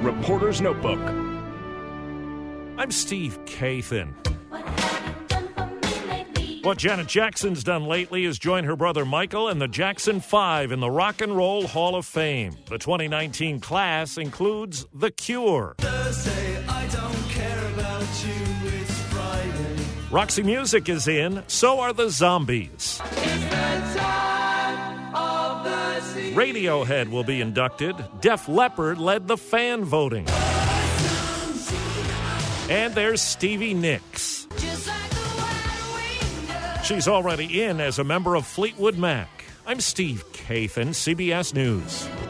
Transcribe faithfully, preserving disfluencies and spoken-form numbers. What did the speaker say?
Reporter's Notebook. I'm Steve Kathan. What Janet Jackson's done lately is join her brother Michael and the Jackson Five in the Rock and Roll Hall of Fame. The twenty nineteen class includes The Cure. Thursday, I don't care about you, it's Friday. Roxy Music is in, so are the Zombies. It's the time of the season. Radiohead will be inducted. Def Leppard led the fan voting. And there's Stevie Nicks. She's already in as a member of Fleetwood Mac. I'm Steve Kathan, C B S News.